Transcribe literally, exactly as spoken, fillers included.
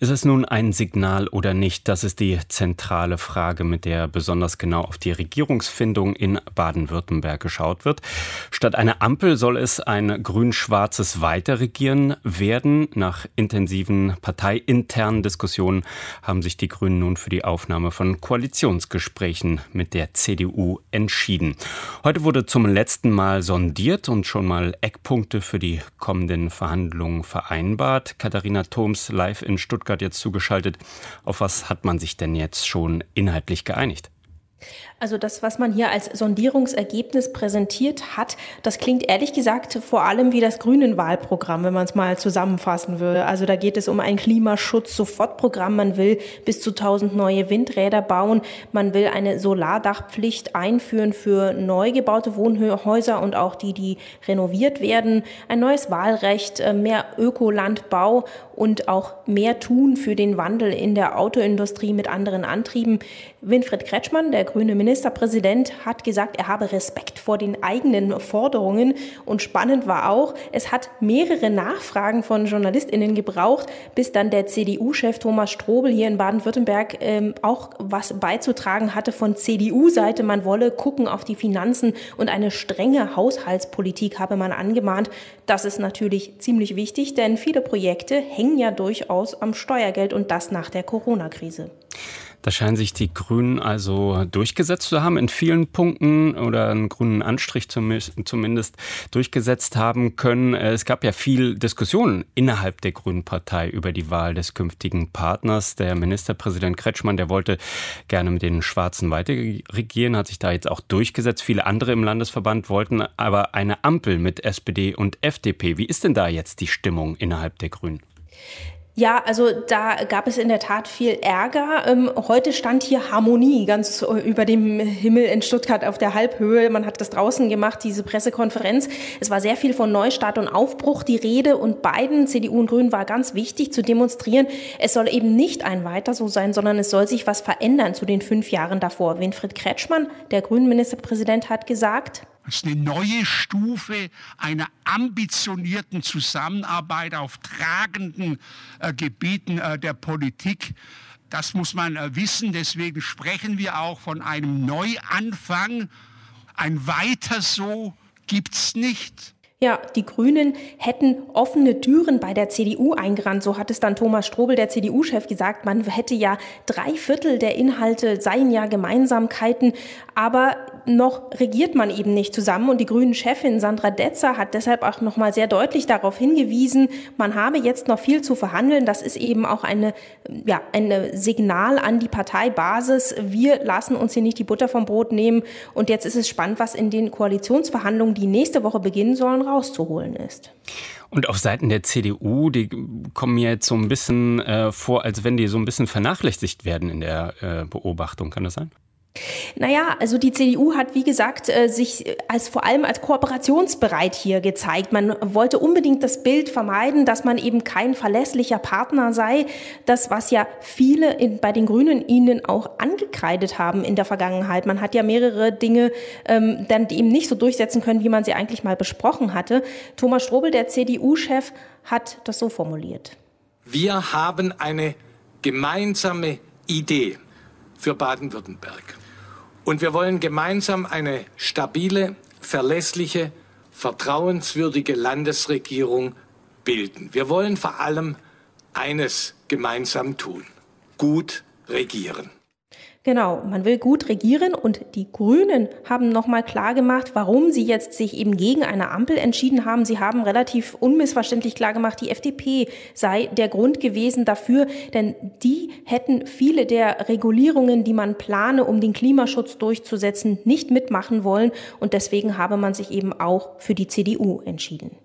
Ist es nun ein Signal oder nicht? Das ist die zentrale Frage, mit der besonders genau auf die Regierungsfindung in Baden-Württemberg geschaut wird. Statt einer Ampel soll es ein grün-schwarzes Weiterregieren werden. Nach intensiven parteiinternen Diskussionen haben sich die Grünen nun für die Aufnahme von Koalitionsgesprächen mit der C D U entschieden. Heute wurde zum letzten Mal sondiert und schon mal Eckpunkte für die kommenden Verhandlungen vereinbart. Katharina Thoms live in Stuttgart jetzt zugeschaltet. Auf was hat man sich denn jetzt schon inhaltlich geeinigt? Also das, was man hier als Sondierungsergebnis präsentiert hat, das klingt ehrlich gesagt vor allem wie das Grünen-Wahlprogramm, wenn man es mal zusammenfassen würde. Also da geht es um ein Klimaschutz-Sofortprogramm. Man will bis zu tausend neue Windräder bauen. Man will eine Solardachpflicht einführen für neu gebaute Wohnhäuser und auch die, die renoviert werden. Ein neues Wahlrecht, mehr Ökolandbau und auch mehr tun für den Wandel in der Autoindustrie mit anderen Antrieben. Winfried Kretschmann, der grüne Ministerpräsident, hat gesagt, er habe Respekt vor den eigenen Forderungen. Und spannend war auch, es hat mehrere Nachfragen von JournalistInnen gebraucht, bis dann der C D U-Chef Thomas Strobel hier in Baden-Württemberg ähm, auch was beizutragen hatte von C D U-Seite. Man wolle gucken auf die Finanzen und eine strenge Haushaltspolitik habe man angemahnt. Das ist natürlich ziemlich wichtig, denn viele Projekte hängen ja durchaus am Steuergeld und das nach der Corona-Krise. Da scheinen sich die Grünen also durchgesetzt zu haben in vielen Punkten oder einen grünen Anstrich zumindest durchgesetzt haben können. Es gab ja viel Diskussionen innerhalb der Grünen Partei über die Wahl des künftigen Partners. Der Ministerpräsident Kretschmann, der wollte gerne mit den Schwarzen weiter regieren, hat sich da jetzt auch durchgesetzt. Viele andere im Landesverband wollten aber eine Ampel mit S P D und F D P. Wie ist denn da jetzt die Stimmung innerhalb der Grünen? Ja, also da gab es in der Tat viel Ärger. Ähm, heute stand hier Harmonie ganz über dem Himmel in Stuttgart auf der Halbhöhe. Man hat das draußen gemacht, diese Pressekonferenz. Es war sehr viel von Neustart und Aufbruch die Rede und beiden, C D U und Grünen, war ganz wichtig zu demonstrieren. Es soll eben nicht ein Weiter so sein, sondern es soll sich was verändern zu den fünf Jahren davor. Winfried Kretschmann, der grünen Ministerpräsident, hat gesagt: Das ist eine neue Stufe einer ambitionierten Zusammenarbeit auf tragenden äh, Gebieten äh, der Politik. Das muss man äh, wissen. Deswegen sprechen wir auch von einem Neuanfang. Ein Weiter so gibt's nicht. Ja, die Grünen hätten offene Türen bei der C D U eingerannt. So hat es dann Thomas Strobel, der C D U-Chef, gesagt. Man hätte ja drei Viertel der Inhalte seien ja Gemeinsamkeiten. Aber noch regiert man eben nicht zusammen. Und die Grünen-Chefin Sandra Detzer hat deshalb auch noch mal sehr deutlich darauf hingewiesen, man habe jetzt noch viel zu verhandeln. Das ist eben auch eine, ja, ein Signal an die Parteibasis. Wir lassen uns hier nicht die Butter vom Brot nehmen. Und jetzt ist es spannend, was in den Koalitionsverhandlungen, die nächste Woche beginnen sollen, rauszuholen ist. Und auf Seiten der C D U, die kommen mir jetzt so ein bisschen äh, vor, als wenn die so ein bisschen vernachlässigt werden in der äh, Beobachtung. Kann das sein? Naja, also die C D U hat, wie gesagt, sich als vor allem als kooperationsbereit hier gezeigt. Man wollte unbedingt das Bild vermeiden, dass man eben kein verlässlicher Partner sei. Das, was ja viele in, bei den Grünen ihnen auch angekreidet haben in der Vergangenheit. Man hat ja mehrere Dinge ähm, dann eben nicht so durchsetzen können, wie man sie eigentlich mal besprochen hatte. Thomas Strobel, der C D U-Chef, hat das so formuliert: Wir haben eine gemeinsame Idee für Baden-Württemberg. Und wir wollen gemeinsam eine stabile, verlässliche, vertrauenswürdige Landesregierung bilden. Wir wollen vor allem eines gemeinsam tun: gut regieren. Genau, man will gut regieren und die Grünen haben nochmal klar gemacht, warum sie jetzt sich eben gegen eine Ampel entschieden haben. Sie haben relativ unmissverständlich klar gemacht, die F D P sei der Grund gewesen dafür, denn die hätten viele der Regulierungen, die man plane, um den Klimaschutz durchzusetzen, nicht mitmachen wollen und deswegen habe man sich eben auch für die C D U entschieden.